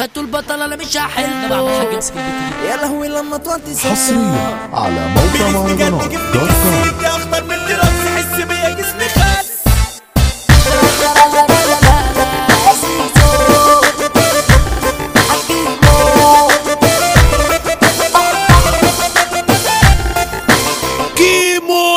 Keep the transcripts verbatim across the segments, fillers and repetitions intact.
هاتوا البطل انا مش هحله. يا لهوي لما توطي حصريا على موقع مهرجانات دوت كوم. اخضر من راسي حس بيا جسمي خاس. كيمو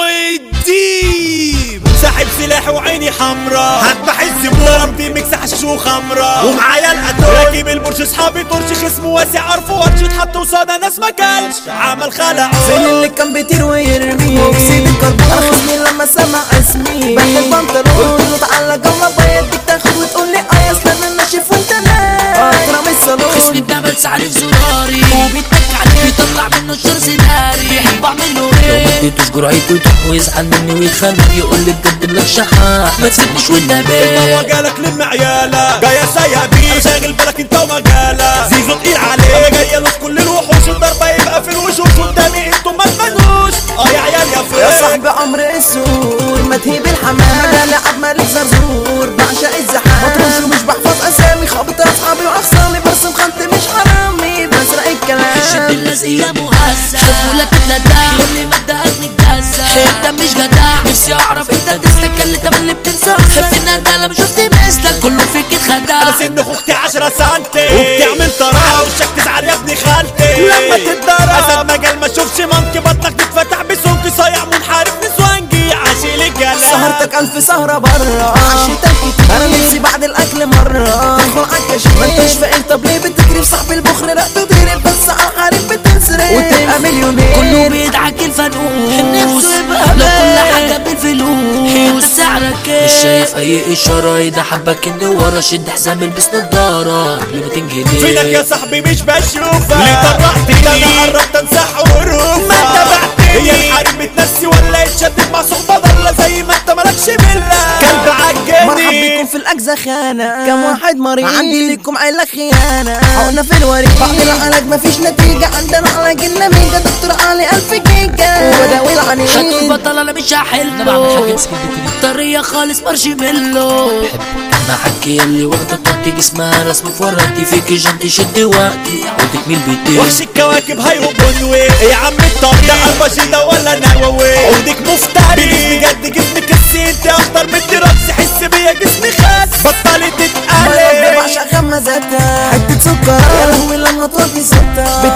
الديب ساحب سلاح وعيني حمرا، هذبح الزبون ضربتي ميكس حشيش وخمرة، ومعايا القتول راكب البرج اصحابي طرش خصمه واسع عرفه ورش اتحط وصاده ناس ما كلش عمل خلع زين اللي كان بيطير ويرمي وبسيد الكربون. انا خصمي لما سمع اسمي بحب البنطلون قلت له تعالى جوه بيدك تاخد وتقول لي اه يا اسلام انا ناشف وانت نايم اكرم الصالون. خصمي بنعمل سعر في زراري وبيتك عليه بيطلع منه الشر سيناري. بيحب اعمله ايه لو اديتوش جرعته ويزعل مني ويتخانق يقول لي بجد لك شحات ما تسيبنيش والنبي. هو جالك لم عيالك جاية سايبين انا شاغل بالك انت ومجالك زيزو تقيل عليك جاية له في كل الوحوش الضربة يبقى في الوشوش قدامي انتوا ما تبانوش اه يا عيال يا فين يا صاحبي عمر السور ما تهيب الحمام مجال عب مالك زرزور بعشق الزحام مطروش ومش بحفظ اسامي خابط اصحابي واخصامي برسم خانتي مش حرامي بسرق الكلام شد اللزقية مهزة شافولك اتلدع كل ما ادقتني اتجزة انت مش جدع نفسي اعرف انت تستكل طب اللي بتنسى خفت ان انت لما شفت مثلك كله فيك اتخدع. انا سن اختي عشرة سنتي وبتعمل طرح وشك تزعل يا ابني خالتي لما تتضرب اسد مجال ما اشوفش منطي بطنك تتفتح بسمك صايع منحرف نسوانجي عاشق الجلال. سهرتك الف سهرة برا عشتك كتير انا نفسي بعد الاكل مرة تدخل عالكشف ما انتش فاهم طب ليه بتجري في صاحب البخر لا تضرب بس على الحريم بتنسرق وتبقى مليونير كله بيدعك الفانوس لو كل حاجة بالفلوس سعرك ايه مش شايف اي اشارة اذا حبك اني ورا شد حزام البس نضارة قبل ما تنجلي فينك يا صاحبي مش بشوفك ليه طرحتني ده انا قربت امسح حروفك ما تبعتني هي الحريم بتنسي ولا يتشدد مع صحبة ضلة زي ما انت مالكش بالله كلب عجني. مرحب بيكم في الاجزاء خانة كم واحد مريض عندي ليكم عيلة خيانة حقنا في الوريد بعد العلاج مفيش نتيجة عندنا علاج النميجة دكتور علي الف جيجا وبداوي العنيد. هاتوا البطل انا مش هحله طرية خالص مارشميلو انا حكي اللي واخدة طاقتي جسمها رسم فرقتي فيك جنتي شد وقتي وتكميل بيتي وحش الكواكب هيهبونوي يا عم الطريق ده البشي ده ولا نووي عودك مفتري بجد جسمك السيد اخطر من راسي حس بيا جسمي خاس بطلت تتقلب بعشق غمزاتها حتة سكر يا لهوي لما توطي صوتها